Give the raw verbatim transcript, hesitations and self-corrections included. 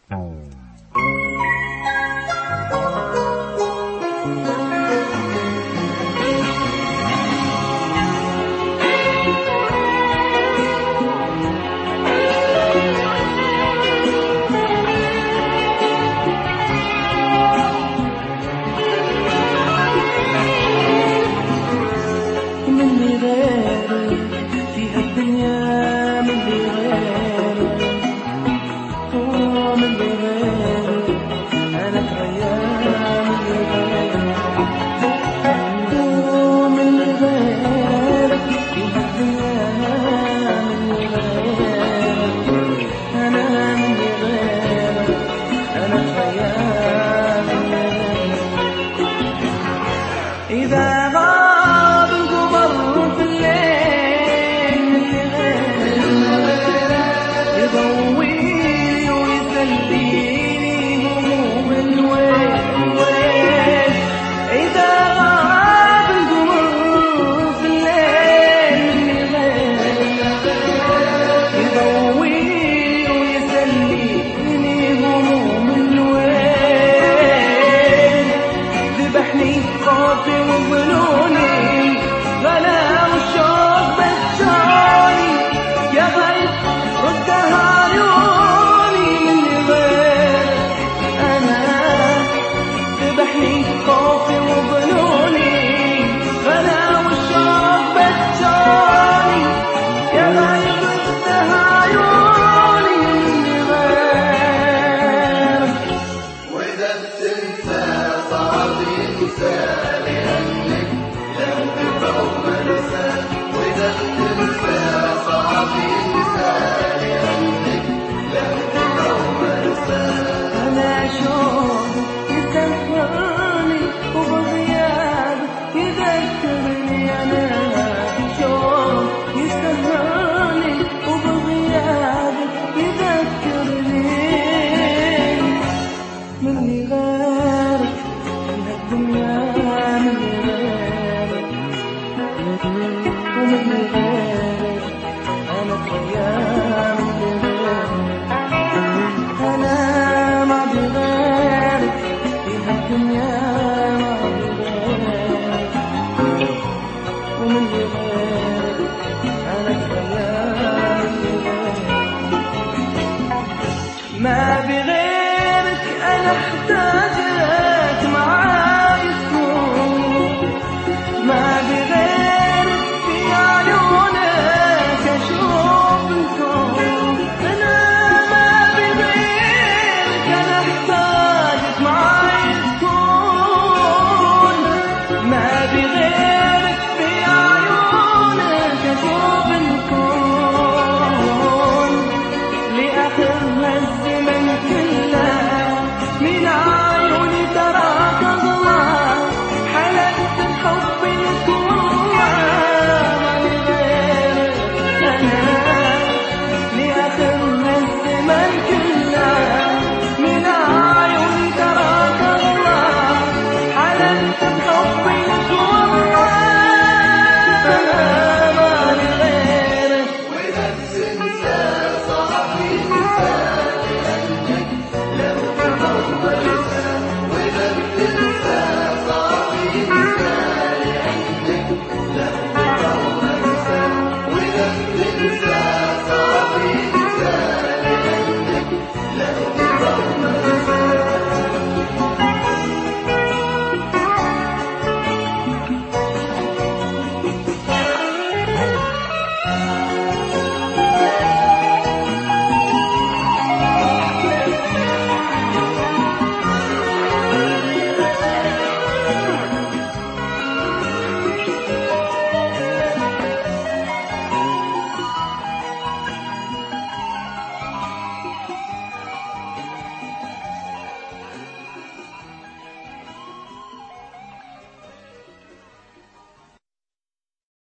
إذا غاب القمر في الليل يضويني ويسليني هموم الويل. إذا غاب القمر في الليل يضويني ويسليني هموم الويل. ذبحني خوفي وظنوني غلا والشوق بجاني يا غيب ردها عيوني من غير أنا. ذبحني خوفي وظنوني غلا والشوق بجاني يا غيب ردها عيوني من غير. وإذا بتنسى صعب ينسى لأنك لو تقوم نسى. وإذا بتنسى صعب ينسى لأنك لو تقوم نسى. أنا شوق يسهرني وبغيابك يذكرني. أنا شوق يسهرني وبغيابك يذكرني. مني غيرك من الدنيا مني غيرك ومني غيرك أنا خيال مني غيرك. أنا ما بغيرك في هالدنيا ما بغيرك ومني غيرك أنا خيال مني غيرك. ما بغيرك أنا أحتاجك